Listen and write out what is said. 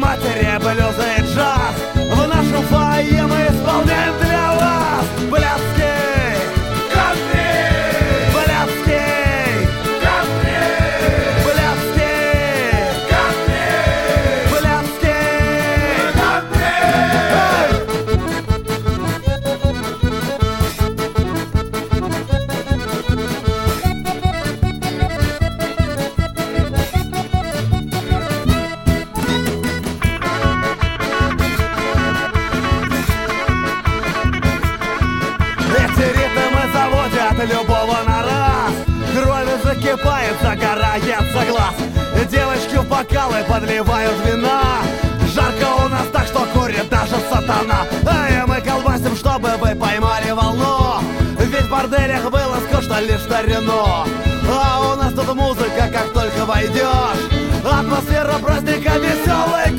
матери, блюзы и джаз. В нашем фойе мы исполняем для вас блядский кантри, блядский кантри, блядский кантри, блядский Эти ритмы заводят любого на раз. Кровь закипает, загорается глаз. Девочки в бокалы подливают вина. Жарко у нас так, что курит даже сатана. И мы колбасим, чтобы вы поймали волну. Ведь в борделях было скучно лишь старину. А у нас тут музыка, как только войдешь. Атмосфера праздника, веселый